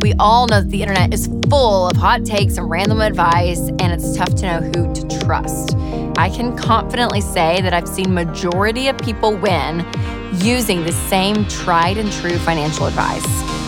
We all know that the internet is full of hot takes and random advice, and it's tough to know who to trust. I can confidently say that I've seen majority of people win using the same tried and true financial advice.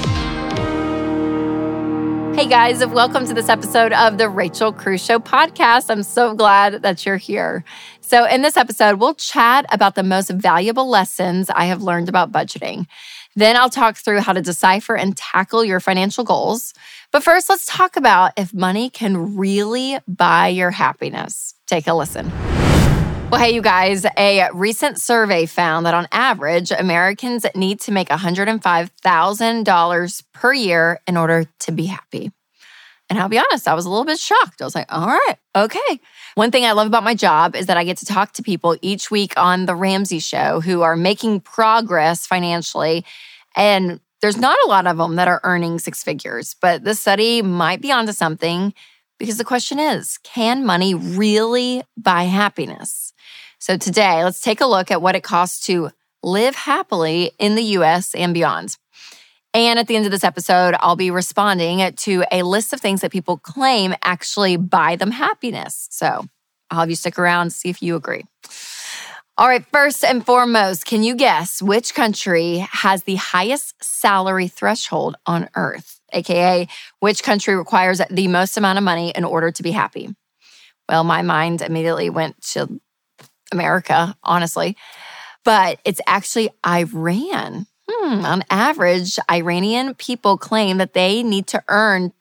Hey guys, and welcome to this episode of the Rachel Cruz Show podcast. I'm so glad that you're here. So in this episode, we'll chat about the most valuable lessons I have learned about budgeting. Then I'll talk through how to decipher and tackle your financial goals. But first, let's talk about if money can really buy your happiness. Take a listen. Well, hey, you guys, a recent survey found that on average, Americans need to make $105,000 per year in order to be happy. And I'll be honest, I was a little bit shocked. I was like, all right, okay. One thing I love about my job is that I get to talk to people each week on The Ramsey Show who are making progress financially. And there's not a lot of them that are earning six figures. But this study might be onto something because the question is, can money really buy happiness? So today, let's take a look at what it costs to live happily in the US and beyond. And at the end of this episode, I'll be responding to a list of things that people claim actually buy them happiness. So I'll have you stick around and see if you agree. All right, first and foremost, can you guess which country has the highest salary threshold on earth? AKA, which country requires the most amount of money in order to be happy? Well, my mind immediately went to America, honestly. But it's actually Iran. On average, Iranian people claim that they need to earn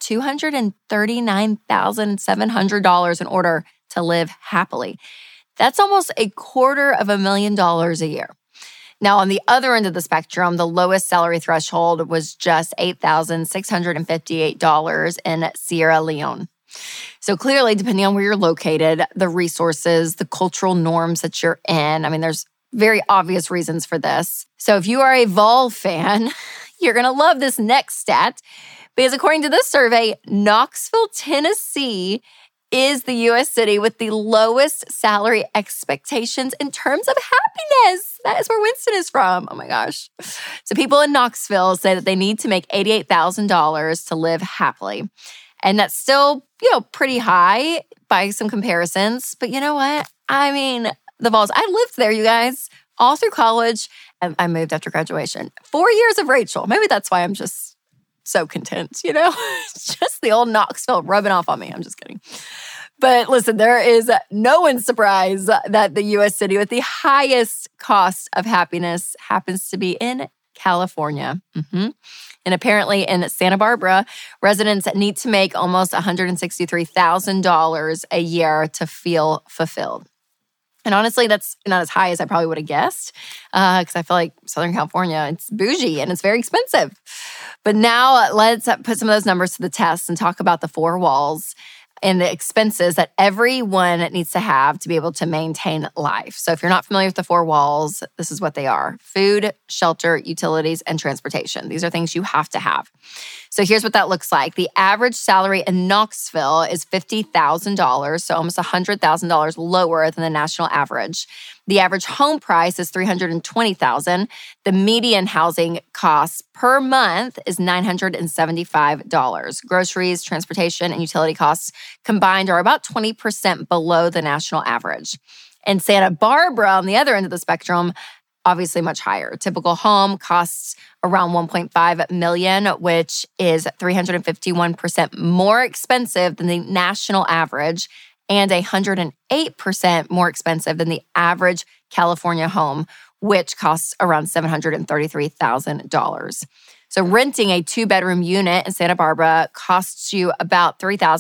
$239,700 in order to live happily. That's almost $250,000 a year. Now, on the other end of the spectrum, the lowest salary threshold was just $8,658 in Sierra Leone. So clearly, depending on where you're located, the resources, the cultural norms that you're in, there's very obvious reasons for this. So if you are a Vol fan, you're going to love this next stat because according to this survey, Knoxville, Tennessee is the U.S. city with the lowest salary expectations in terms of happiness. That is where Winston is from. Oh my gosh. So people in Knoxville say that they need to make $88,000 to live happily. And that's still, pretty high by some comparisons. But you know what? The Vols, I lived there, you guys, all through college. And I moved after graduation. 4 years of Rachel. Maybe that's why I'm just so content, It's just the old Knoxville rubbing off on me. I'm just kidding. But listen, there is no one's surprise that the U.S. city with the highest cost of happiness happens to be in California. And apparently in Santa Barbara, residents need to make almost $163,000 a year to feel fulfilled. And honestly, that's not as high as I probably would have guessed because I feel like Southern California, it's bougie and it's very expensive. But now let's put some of those numbers to the test and talk about the four walls and the expenses that everyone needs to have to be able to maintain life. So if you're not familiar with the four walls, this is what they are: food, shelter, utilities, and transportation. These are things you have to have. So here's what that looks like. The average salary in Knoxville is $50,000, so almost $100,000 lower than the national average. The average home price is $320,000. The median housing cost per month is $975. Groceries, transportation, and utility costs combined are about 20% below the national average. In Santa Barbara, on the other end of the spectrum, obviously much higher. Typical home costs around $1.5 million, which is 351% more expensive than the national average and 108% more expensive than the average California home, which costs around $733,000. So renting a two-bedroom unit in Santa Barbara costs you about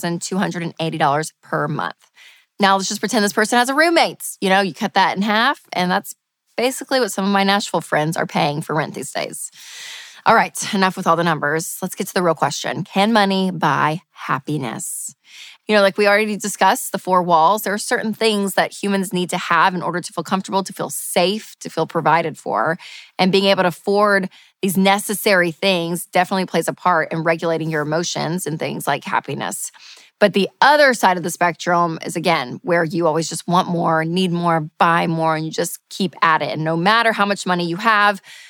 $3,280 per month. Now, let's just pretend this person has a roommate. You cut that in half, and that's basically what some of my Nashville friends are paying for rent these days. All right, enough with all the numbers. Let's get to the real question. Can money buy happiness? Like we already discussed, the four walls, there are certain things that humans need to have in order to feel comfortable, to feel safe, to feel provided for. And being able to afford these necessary things definitely plays a part in regulating your emotions and things like happiness. But the other side of the spectrum is, again, where you always just want more, need more, buy more, and you just keep at it. And no matter how much money you have,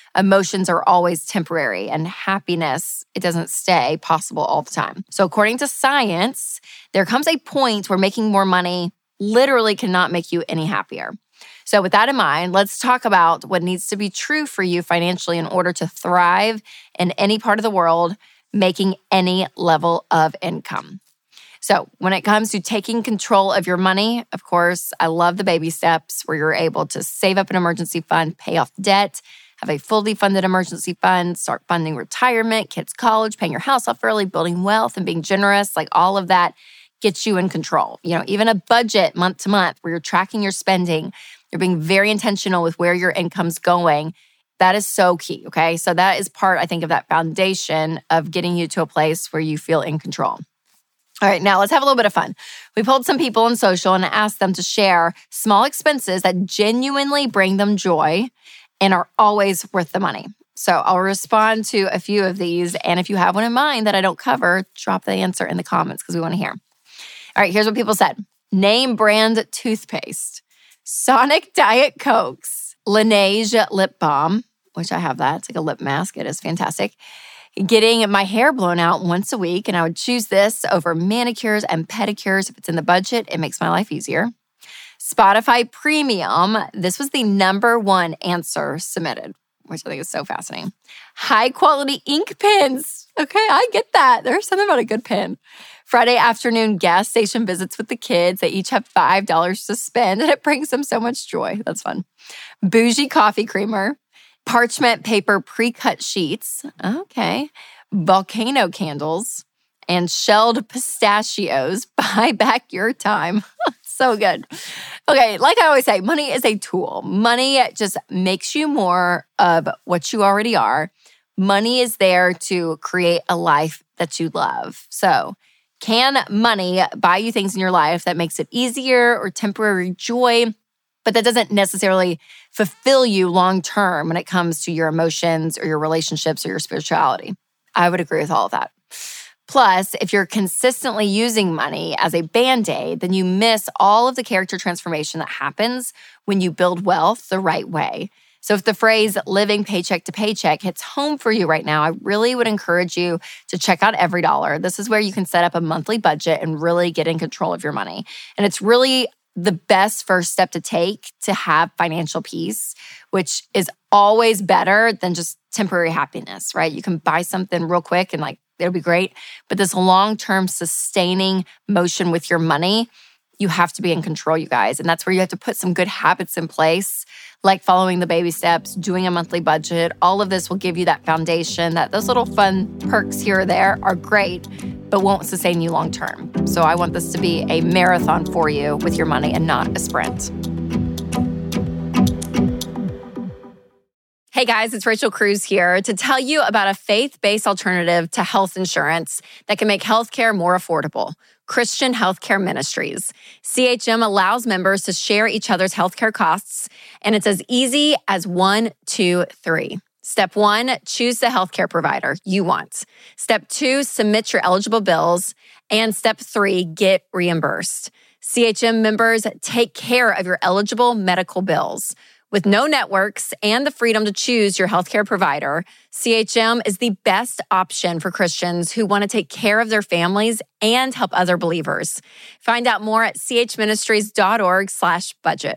Emotions are always temporary, and happiness, it doesn't stay possible all the time. So according to science, there comes a point where making more money literally cannot make you any happier. So with that in mind, let's talk about what needs to be true for you financially in order to thrive in any part of the world, making any level of income. So when it comes to taking control of your money, of course, I love the baby steps where you're able to save up an emergency fund, pay off debt, have a fully funded emergency fund, start funding retirement, kids' college, paying your house off early, building wealth, and being generous. Like all of that gets you in control. Even a budget month to month where you're tracking your spending, you're being very intentional with where your income's going. That is so key, okay? So that is part, I think, of that foundation of getting you to a place where you feel in control. All right, now let's have a little bit of fun. We pulled some people on social and asked them to share small expenses that genuinely bring them joy and are always worth the money. So I'll respond to a few of these. And if you have one in mind that I don't cover, drop the answer in the comments because we want to hear. All right, here's what people said. Name brand toothpaste, Sonic Diet Cokes, Laneige lip balm, which I have that. It's like a lip mask. It is fantastic. Getting my hair blown out once a week, and I would choose this over manicures and pedicures. If it's in the budget, it makes my life easier. Spotify Premium. This was the number one answer submitted, which I think is so fascinating. High quality ink pens. Okay, I get that. There's something about a good pen. Friday afternoon gas station visits with the kids. They each have $5 to spend, and it brings them so much joy. That's fun. Bougie coffee creamer. Parchment paper pre-cut sheets. Okay. Volcano candles. And shelled pistachios. Buy back your time. So good. Okay, like I always say, money is a tool. Money just makes you more of what you already are. Money is there to create a life that you love. So can money buy you things in your life that makes it easier or temporary joy, but that doesn't necessarily fulfill you long-term when it comes to your emotions or your relationships or your spirituality? I would agree with all of that. Plus, if you're consistently using money as a Band-Aid, then you miss all of the character transformation that happens when you build wealth the right way. So if the phrase living paycheck to paycheck hits home for you right now, I really would encourage you to check out EveryDollar. This is where you can set up a monthly budget and really get in control of your money. And it's really the best first step to take to have financial peace, which is always better than just temporary happiness, right? You can buy something real quick and it'll be great. But this long-term sustaining motion with your money, you have to be in control, you guys. And that's where you have to put some good habits in place, like following the baby steps, doing a monthly budget. All of this will give you that foundation that those little fun perks here or there are great, but won't sustain you long-term. So I want this to be a marathon for you with your money and not a sprint. Hey guys, it's Rachel Cruz here to tell you about a faith-based alternative to health insurance that can make healthcare more affordable. Christian Healthcare Ministries. CHM allows members to share each other's healthcare costs, and it's as easy as 1, 2, 3. Step 1, choose the healthcare provider you want. Step 2, submit your eligible bills. And step 3, get reimbursed. CHM members take care of your eligible medical bills. With no networks and the freedom to choose your healthcare provider, CHM is the best option for Christians who want to take care of their families and help other believers. Find out more at chministries.org/budget.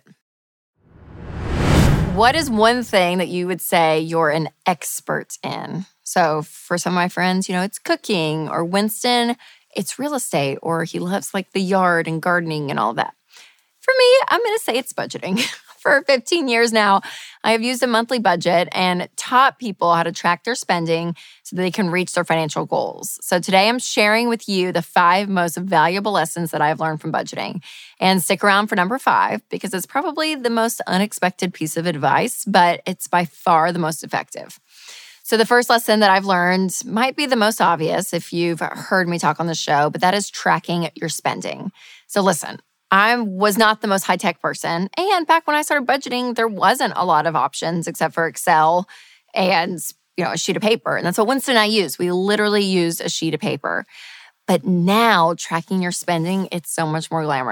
What is one thing that you would say you're an expert in? So for some of my friends, it's cooking, or Winston, it's real estate, or he loves the yard and gardening and all that. For me, I'm going to say it's budgeting. For 15 years now, I have used a monthly budget and taught people how to track their spending so that they can reach their financial goals. So today I'm sharing with you the 5 most valuable lessons that I've learned from budgeting. And stick around for number 5 because it's probably the most unexpected piece of advice, but it's by far the most effective. So the first lesson that I've learned might be the most obvious if you've heard me talk on the show, but that is tracking your spending. So listen, I was not the most high-tech person. And back when I started budgeting, there wasn't a lot of options except for Excel and, a sheet of paper. And that's what Winston and I used. We literally used a sheet of paper. But now tracking your spending, it's so much more glamorous.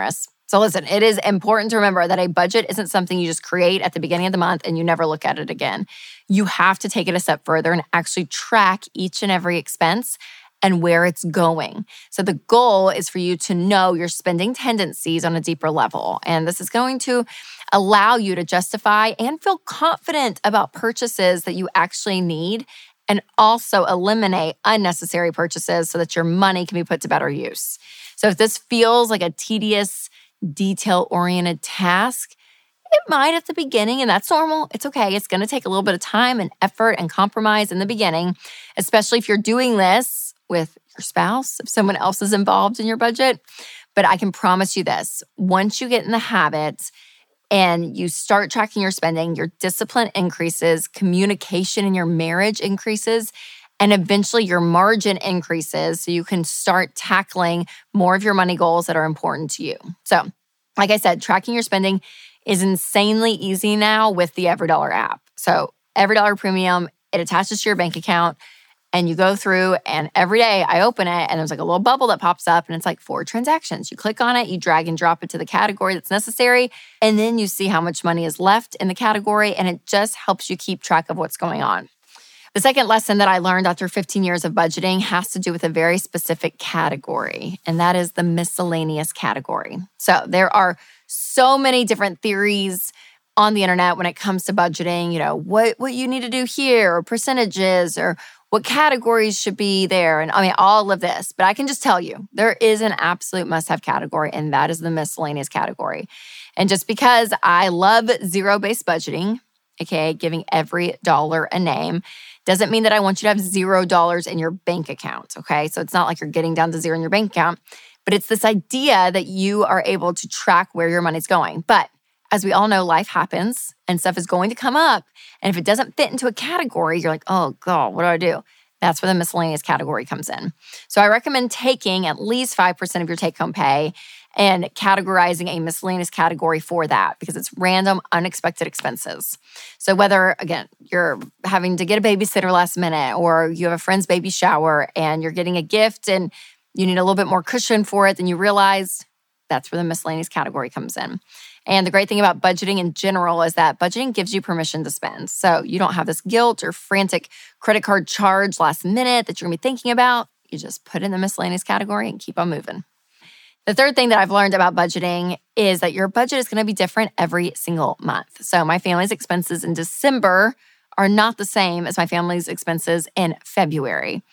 So listen, it is important to remember that a budget isn't something you just create at the beginning of the month and you never look at it again. You have to take it a step further and actually track each and every expense and where it's going. So the goal is for you to know your spending tendencies on a deeper level. And this is going to allow you to justify and feel confident about purchases that you actually need, and also eliminate unnecessary purchases so that your money can be put to better use. So if this feels like a tedious, detail-oriented task, it might at the beginning, and that's normal. It's okay. It's going to take a little bit of time and effort and compromise in the beginning, especially if you're doing this with your spouse, if someone else is involved in your budget. But I can promise you this, once you get in the habit and you start tracking your spending, your discipline increases, communication in your marriage increases, and eventually your margin increases so you can start tackling more of your money goals that are important to you. So, like I said, tracking your spending is insanely easy now with the EveryDollar app. So, EveryDollar Premium, it attaches to your bank account. And you go through, and every day I open it, and there's like a little bubble that pops up, and it's like 4 transactions. You click on it, you drag and drop it to the category that's necessary, and then you see how much money is left in the category, and it just helps you keep track of what's going on. The second lesson that I learned after 15 years of budgeting has to do with a very specific category, and that is the miscellaneous category. So there are so many different theories on the internet when it comes to budgeting, what you need to do here, or percentages, or what categories should be there, and all of this. But I can just tell you, there is an absolute must-have category, and that is the miscellaneous category. And just because I love zero-based budgeting, aka giving every dollar a name, doesn't mean that I want you to have $0 in your bank account, okay? So it's not like you're getting down to zero in your bank account, but it's this idea that you are able to track where your money's going. But as we all know, life happens and stuff is going to come up. And if it doesn't fit into a category, you're like, oh God, what do I do? That's where the miscellaneous category comes in. So I recommend taking at least 5% of your take-home pay and categorizing a miscellaneous category for that, because it's random, unexpected expenses. So whether, again, you're having to get a babysitter last minute, or you have a friend's baby shower and you're getting a gift and you need a little bit more cushion for it than you realized, that's where the miscellaneous category comes in. And the great thing about budgeting in general is that budgeting gives you permission to spend. So you don't have this guilt or frantic credit card charge last minute that you're going to be thinking about. You just put it in the miscellaneous category and keep on moving. The third thing that I've learned about budgeting is that your budget is going to be different every single month. So my family's expenses in December are not the same as my family's expenses in February.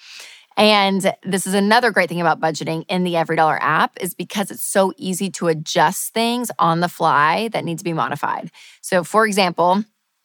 And this is another great thing about budgeting in the EveryDollar app, is because it's so easy to adjust things on the fly that need to be modified. So for example,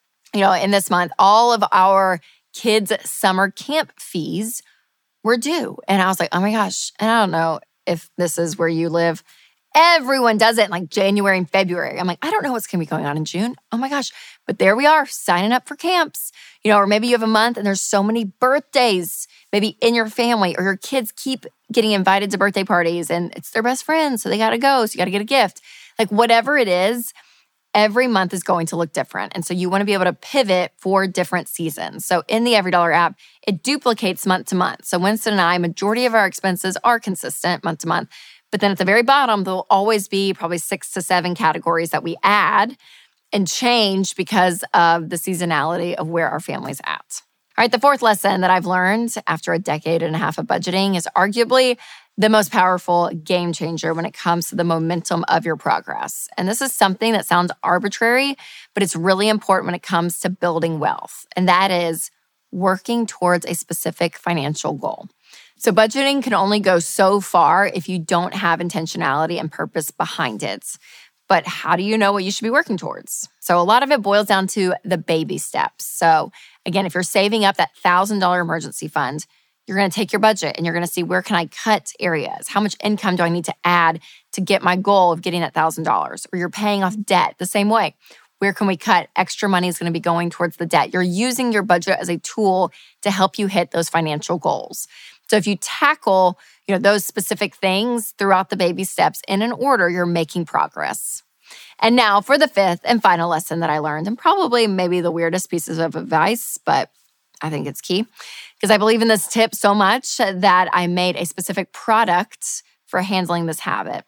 in this month, all of our kids' summer camp fees were due. And I was like, oh my gosh, and I don't know if this is where you live. Everyone does it in like January and February. I'm like, I don't know what's going to be going on in June. Oh my gosh. But there we are, signing up for camps. Or maybe you have a month and there's so many birthdays maybe in your family, or your kids keep getting invited to birthday parties and it's their best friend, so they got to go, so you got to get a gift. Like whatever it is, every month is going to look different. And so you want to be able to pivot for different seasons. So in the EveryDollar app, it duplicates month to month. So Winston and I, majority of our expenses are consistent month to month. But then at the very bottom, there'll always be probably 6 to 7 categories that we add and change because of the seasonality of where our family's at. All right, the fourth lesson that I've learned after a decade and a half of budgeting is arguably the most powerful game changer when it comes to the momentum of your progress. And this is something that sounds arbitrary, but it's really important when it comes to building wealth. And that is working towards a specific financial goal. So budgeting can only go so far if you don't have intentionality and purpose behind it. But how do you know what you should be working towards? So a lot of it boils down to the baby steps. So again, if you're saving up that $1,000 emergency fund, you're going to take your budget and you're going to see, where can I cut areas? How much income do I need to add to get my goal of getting that $1,000? Or you're paying off debt the same way. Where can we cut? Extra money is going to be going towards the debt. You're using your budget as a tool to help you hit those financial goals. So if you tackle, those specific things throughout the baby steps in an order, you're making progress. And now for the fifth and final lesson that I learned, and probably maybe the weirdest pieces of advice, but I think it's key because I believe in this tip so much that I made a specific product for handling this habit.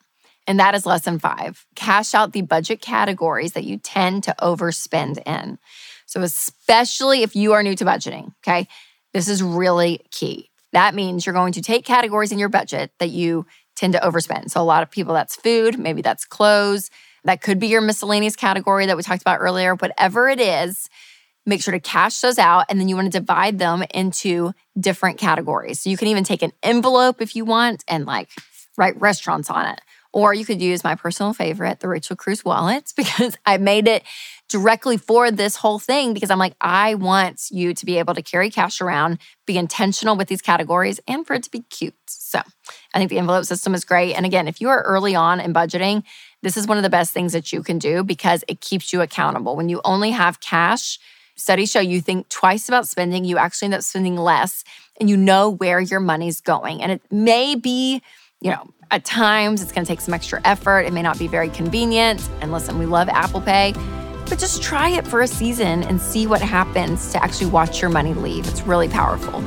And that is lesson 5. Cash out the budget categories that you tend to overspend in. So especially if you are new to budgeting, okay, this is really key. That means you're going to take categories in your budget that you tend to overspend. So a lot of people, that's food, maybe that's clothes. That could be your miscellaneous category that we talked about earlier. Whatever it is, make sure to cash those out, and then you want to divide them into different categories. So you can even take an envelope if you want and write restaurants on it. Or you could use my personal favorite, the Rachel Cruz wallet, because I made it directly for this whole thing because I'm like, I want you to be able to carry cash around, be intentional with these categories, and for it to be cute. So I think the envelope system is great. And again, if you are early on in budgeting, this is one of the best things that you can do because it keeps you accountable. When you only have cash, studies show you think twice about spending, you actually end up spending less, and you know where your money's going. And it may be, at times it's going to take some extra effort. It may not be very convenient. And listen, we love Apple Pay, but just try it for a season and see what happens to actually watch your money leave. It's really powerful.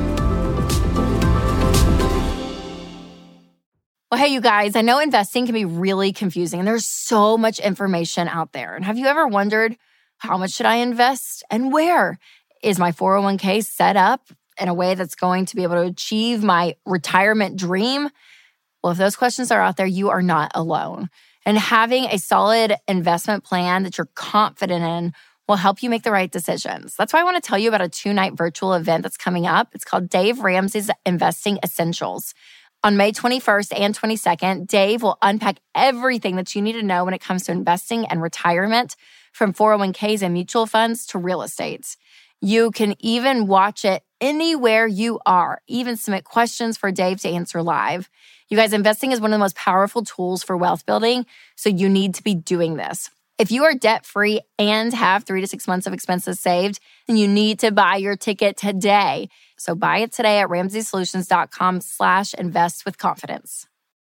Well, hey, you guys, I know investing can be really confusing and there's so much information out there. And have you ever wondered, how much should I invest and where? Is my 401k set up in a way that's going to be able to achieve my retirement dream? Well, if those questions are out there, you are not alone. And having a solid investment plan that you're confident in will help you make the right decisions. That's why I want to tell you about a 2-night virtual event that's coming up. It's called Dave Ramsey's Investing Essentials. On May 21st and 22nd, Dave will unpack everything that you need to know when it comes to investing and retirement, from 401ks and mutual funds to real estate. You can even watch it anywhere you are, even submit questions for Dave to answer live. You guys, investing is one of the most powerful tools for wealth building, so you need to be doing this. If you are debt-free and have 3 to 6 months of expenses saved, then you need to buy your ticket today. So buy it today at RamseySolutions.com/invest with confidence.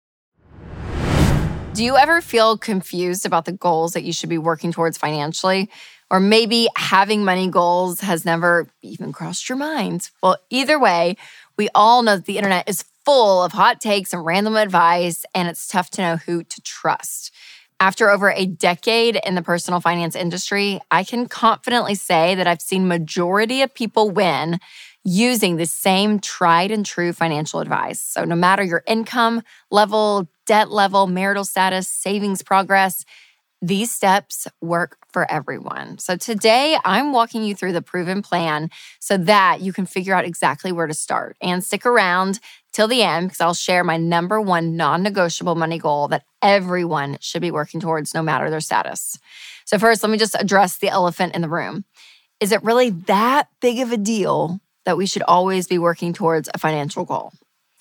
Do you ever feel confused about the goals that you should be working towards financially? Or maybe having money goals has never even crossed your mind? Well, either way, we all know that the internet is full of hot takes and random advice, and it's tough to know who to trust. After over a decade in the personal finance industry, I can confidently say that I've seen majority of people win using the same tried and true financial advice. So no matter your income level, debt level, marital status, savings progress, these steps work for everyone. So today, I'm walking you through the proven plan so that you can figure out exactly where to start. And stick around till the end because I'll share my number 1 non-negotiable money goal that everyone should be working towards no matter their status. So first, let me just address the elephant in the room. Is it really that big of a deal that we should always be working towards a financial goal?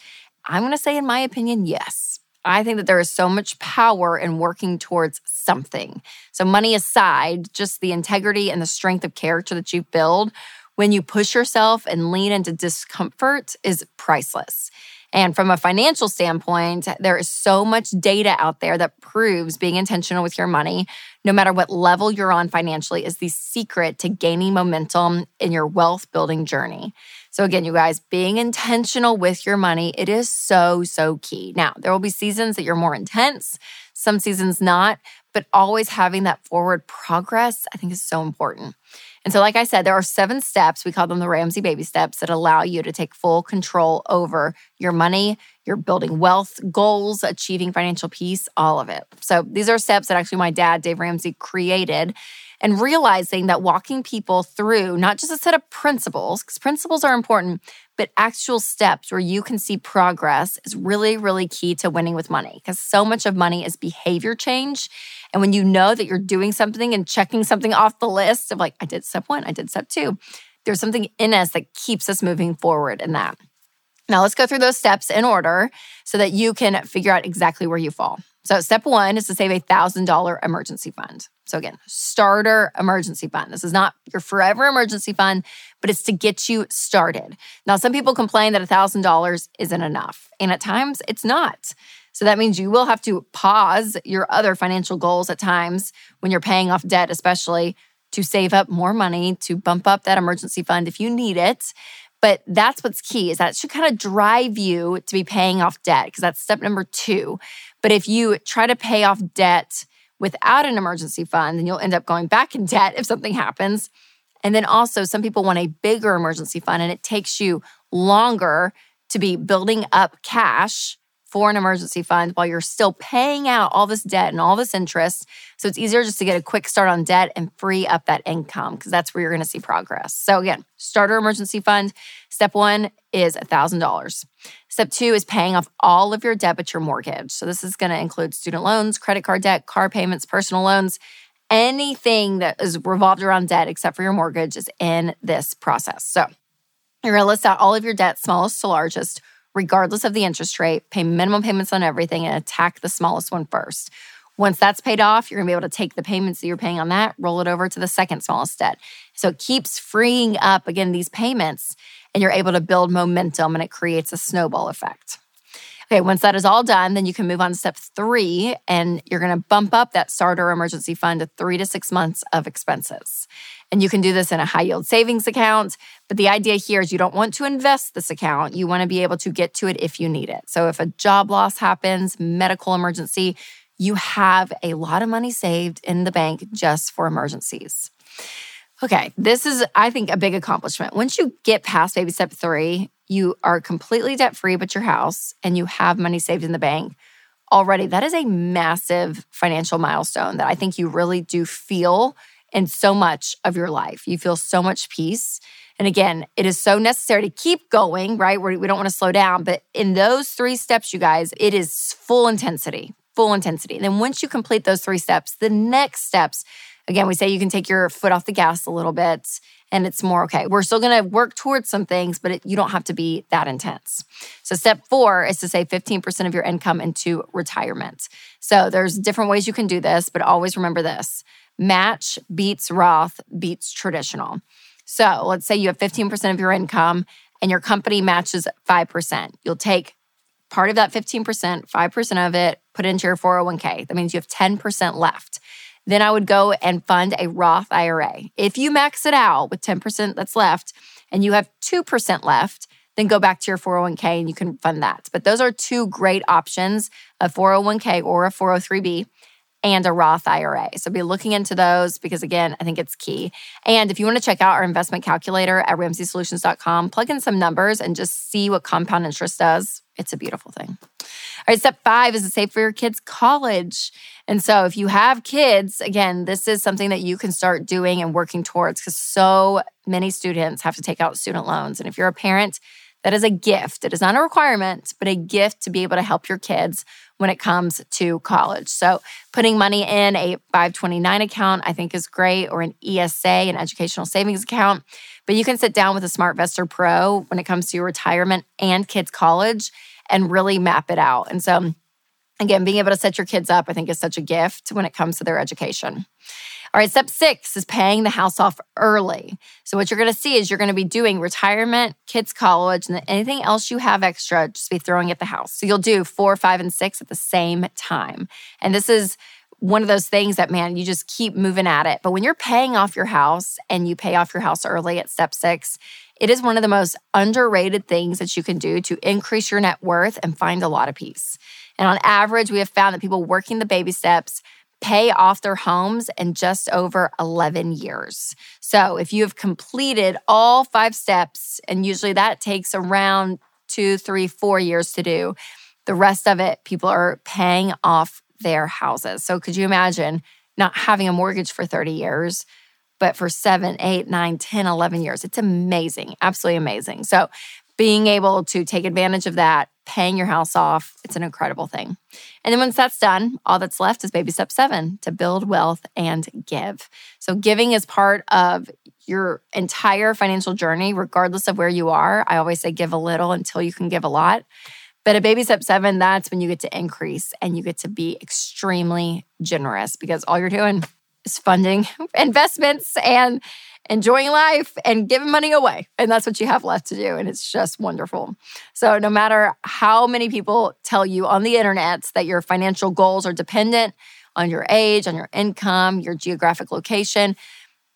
I'm going to say, in my opinion, yes. I think that there is so much power in working towards something. So money aside, just the integrity and the strength of character that you build when you push yourself and lean into discomfort is priceless. And from a financial standpoint, there is so much data out there that proves being intentional with your money, no matter what level you're on financially, is the secret to gaining momentum in your wealth building journey. So again, you guys, being intentional with your money, it is so, so key. Now, there will be seasons that you're more intense, some seasons not, but always having that forward progress, I think, is so important. And so like I said, there are 7 steps, we call them the Ramsey baby steps, that allow you to take full control over your money, your building wealth goals, achieving financial peace, all of it. So these are steps that actually my dad, Dave Ramsey, created, and realizing that walking people through not just a set of principles, because principles are important, but actual steps where you can see progress is really, really key to winning with money, because so much of money is behavior change. And when you know that you're doing something and checking something off the list of like, I did step 1, I did step 2, there's something in us that keeps us moving forward in that. Now let's go through those steps in order so that you can figure out exactly where you fall. So step 1 is to save a $1,000 emergency fund. So again, starter emergency fund. This is not your forever emergency fund, but it's to get you started. Now, some people complain that $1,000 isn't enough, and at times it's not. So that means you will have to pause your other financial goals at times when you're paying off debt, especially, to save up more money to bump up that emergency fund if you need it. But that's what's key, is that it should kind of drive you to be paying off debt, because that's step number 2. But if you try to pay off debt without an emergency fund, then you'll end up going back in debt if something happens. And then also some people want a bigger emergency fund, and it takes you longer to be building up cash for an emergency fund while you're still paying out all this debt and all this interest. So it's easier just to get a quick start on debt and free up that income, because that's where you're going to see progress. So again, starter emergency fund. Step 1 is $1,000. Step 2 is paying off all of your debt but your mortgage. So this is going to include student loans, credit card debt, car payments, personal loans. Anything that is revolved around debt except for your mortgage is in this process. So you're going to list out all of your debt, smallest to largest, regardless of the interest rate, pay minimum payments on everything, and attack the smallest one first. Once that's paid off, you're going to be able to take the payments that you're paying on that, roll it over to the second smallest debt. So it keeps freeing up, again, these payments, and you're able to build momentum, and it creates a snowball effect. Okay, once that is all done, then you can move on to step 3, and you're going to bump up that starter emergency fund to 3 to 6 months of expenses. And you can do this in a high-yield savings account, but the idea here is you don't want to invest this account. You want to be able to get to it if you need it. So if a job loss happens, medical emergency, you have a lot of money saved in the bank just for emergencies. Okay, this is, I think, a big accomplishment. Once you get past baby step 3, you are completely debt-free but your house, and you have money saved in the bank already. That is a massive financial milestone that I think you really do feel in so much of your life. You feel so much peace. And again, it is so necessary to keep going, right? We don't want to slow down. But in those 3 steps, you guys, it is full intensity. And then once you complete those 3 steps, the next steps, again, we say you can take your foot off the gas a little bit, and it's more, okay, we're still going to work towards some things, but you don't have to be that intense. So step 4 is to save 15% of your income into retirement. So there's different ways you can do this, but always remember this. Match beats Roth beats traditional. So let's say you have 15% of your income and your company matches 5%. You'll take part of that 15%, 5% of it, put it into your 401k. That means you have 10% left. Then I would go and fund a Roth IRA. If you max it out with 10% that's left and you have 2% left, then go back to your 401k and you can fund that. But those are 2 great options, a 401k or a 403b. And a Roth IRA. So be looking into those because, again, I think it's key. And if you want to check out our investment calculator at RamseySolutions.com, plug in some numbers and just see what compound interest does. It's a beautiful thing. All right, step 5 is to save for your kids' college. And so if you have kids, again, this is something that you can start doing and working towards because so many students have to take out student loans. And if you're a parent, that is a gift. It is not a requirement, but a gift to be able to help your kids when it comes to college. So putting money in a 529 account, I think is great, or an ESA, an educational savings account. But you can sit down with a SmartVestor Pro when it comes to your retirement and kids' college and really map it out. And so, again, being able to set your kids up, I think, is such a gift when it comes to their education. All right, step 6 is paying the house off early. So what you're going to see is you're going to be doing retirement, kids' college, and then anything else you have extra, just be throwing at the house. So you'll do 4, 5, and 6 at the same time. And this is one of those things that, man, you just keep moving at it. But when you're paying off your house and you pay off your house early at step 6, it is one of the most underrated things that you can do to increase your net worth and find a lot of peace. And on average, we have found that people working the baby steps pay off their homes in just over 11 years. So if you have completed all 5 steps, and usually that takes around 2, 3, 4 years to do, the rest of it, people are paying off their houses. So could you imagine not having a mortgage for 30 years, but for 7, 8, 9, 10, 11 years? It's amazing, absolutely amazing. So being able to take advantage of that, paying your house off, it's an incredible thing. And then once that's done, all that's left is baby step 7, to build wealth and give. So giving is part of your entire financial journey, regardless of where you are. I always say give a little until you can give a lot. But at baby step 7, that's when you get to increase and you get to be extremely generous because all you're doing is funding investments and enjoying life and giving money away. And that's what you have left to do. And it's just wonderful. So no matter how many people tell you on the internet that your financial goals are dependent on your age, on your income, your geographic location,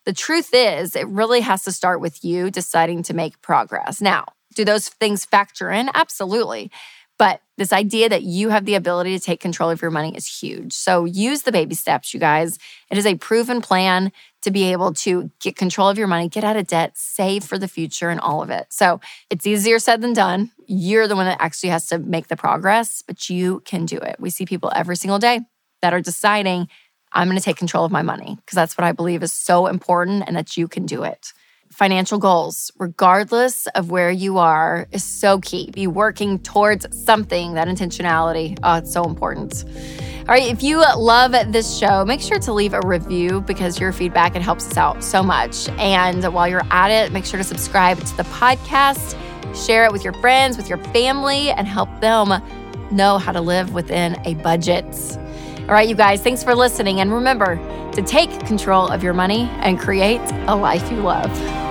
The truth is, it really has to start with you deciding to make progress. Now, do those things factor in? Absolutely. But this idea that you have the ability to take control of your money is huge. So use the baby steps, you guys. It is a proven plan to be able to get control of your money, get out of debt, save for the future, and all of it. So it's easier said than done. You're the one that actually has to make the progress, but you can do it. We see people every single day that are deciding, I'm going to take control of my money, because that's what I believe is so important, and that you can do it. Financial goals, regardless of where you are, is so key. Be working towards something, that intentionality. Oh, it's so important. All right, if you love this show, make sure to leave a review, because your feedback, it helps us out so much. And while you're at it, make sure to subscribe to the podcast, share it with your friends, with your family, and help them know how to live within a budget. All right, you guys, thanks for listening. And remember to take control of your money and create a life you love.